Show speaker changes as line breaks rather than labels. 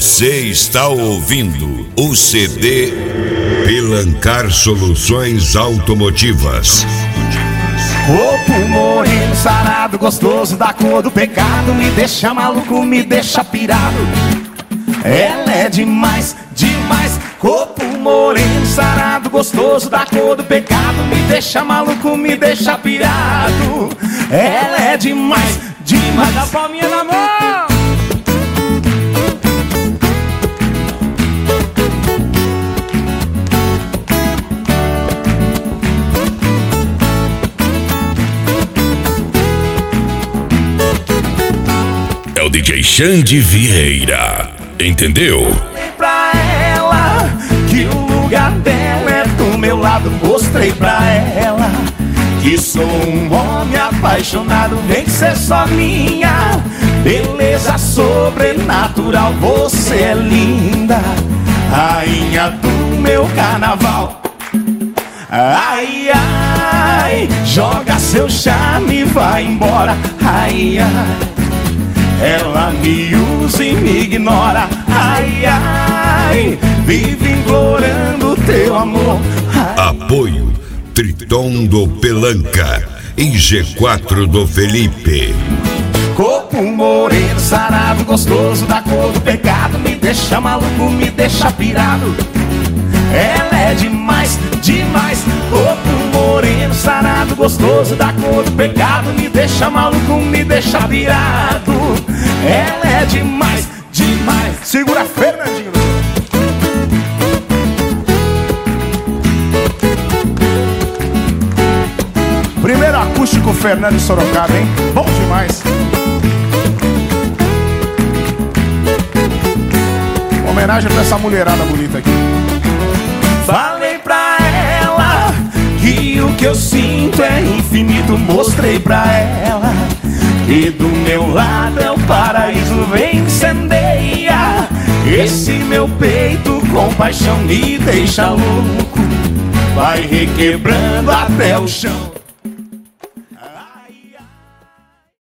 Você está ouvindo o CD Pelancar Soluções Automotivas.
Corpo moreno, sarado, gostoso, da cor do pecado. Me deixa maluco, me deixa pirado. Ela é demais, demais. Corpo moreno, sarado, gostoso, da cor do pecado. Me deixa maluco, me deixa pirado. Ela é demais, demais.
Dá palminha na mão.
É o DJ Xande Vieira, entendeu?
Mostrei pra ela que o lugar dela é do meu lado. Mostrei pra ela que sou um homem apaixonado. Vem ser só minha, beleza sobrenatural. Você é linda, rainha do meu carnaval. Ai, ai, joga seu charme e vai embora. Ai, ai, ela me usa e me ignora. Ai, ai, vive implorando teu amor. Ai.
Apoio Triton do Pelanca e G4 do Felipe.
Corpo moreno, sarado, gostoso, da cor do pecado. Me deixa maluco, me deixa pirado. Ela é demais, demais. Corpo moreno, sarado, gostoso, da cor do pecado. Me deixa maluco, me deixa pirado. Ela é demais, demais. Segura, Fernandinho. Primeiro acústico Fernando Sorocaba, hein? Bom demais. Homenagem pra essa mulherada bonita aqui. Falei pra ela que o que eu sinto é infinito. Mostrei pra ela que do meu lado é o paraíso. Vem incendeia esse meu peito com paixão, me deixa louco. Vai requebrando até o chão.